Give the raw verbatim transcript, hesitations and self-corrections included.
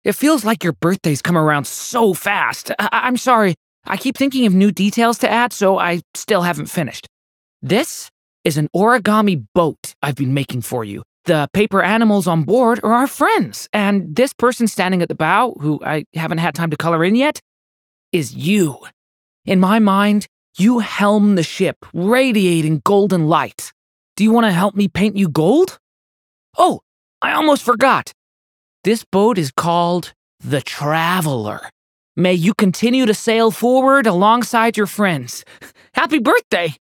It feels like your birthday's come around so fast. I- I'm sorry. I keep thinking of new details to add, so I still haven't finished. This is an origami boat I've been making for you. The paper animals on board are our friends, and this person standing at the bow, who I haven't had time to color in yet, is you. In my mind, you helm the ship, radiating golden light. Do you want to help me paint you gold? Oh, I almost forgot. This boat is called the Traveler. May you continue to sail forward alongside your friends. Happy birthday!